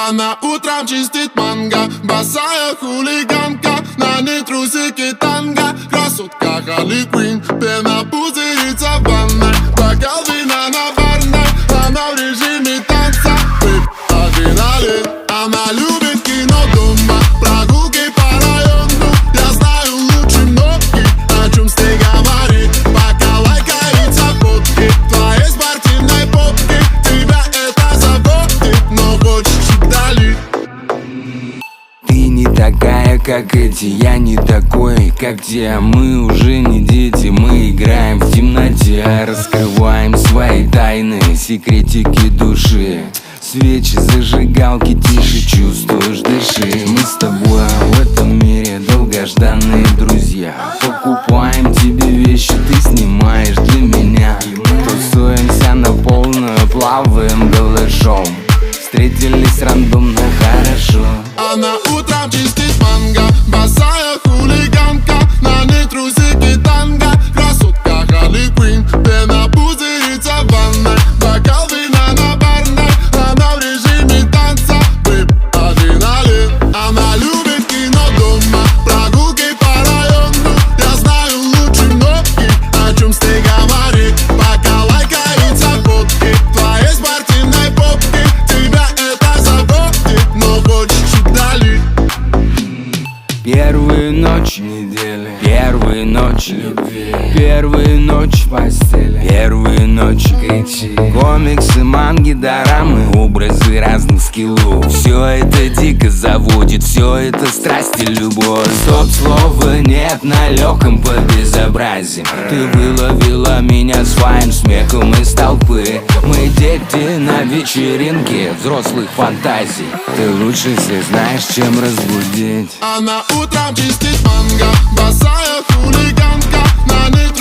Она утром чистит манго, босая хулиганка, на ней трусики танго, красотка Харли Квин. Пена пузырится в ванной, бокал вина на барной, она в режиме танца, адреналин. Она любит кино дома, прогулки по району. Я знаю лучше многих, о чем с ней говорить. Пока лайкается фотки твоей спортивной попки, тебя это заботит, но хочешь вдали. Ты не такая, как эти, я не такой, как те. Мы уже не дети, мы играем в темноте, раскрываем свои тайны, секретики души. Свечи, зажигалки, тише, чувствуешь, дыши. Мы с тобой в этом мире долгожданные друзья. Покупаем тебе вещи, ты снимаешь для меня. Тусуемся на полную, плаваем голышом. Встретились рандомно, хорошо. Она утром чистит манго, босая хулиганка, на ней трусики танго, красотка Харли Квин. Пена пузырится в ванной, бокал вина на барной, она в режиме танца, адреналин. Она любит кино дома, прогулки по району. Я знаю лучше многих, о чем с ней говорить. Пока лайкается фотки твоей спортивной попки, тебя это заботит, но хочешь вдали. Первые ночи недели, первые ночи любви, первые ночи в постели, первые ночи кричи. Комиксы, манги, дорамы, образы разных скиллов. Все это дико заводит, все это страсть и любовь. Стоп, слова нет на легком по безобразиям. Ты выловила меня своим смехом из толпы. Мы дети на вечеринке взрослых фантазий. Ты лучше всех знаешь, чем разбудить. Она утром чистит манго, босая хулиганка, на ней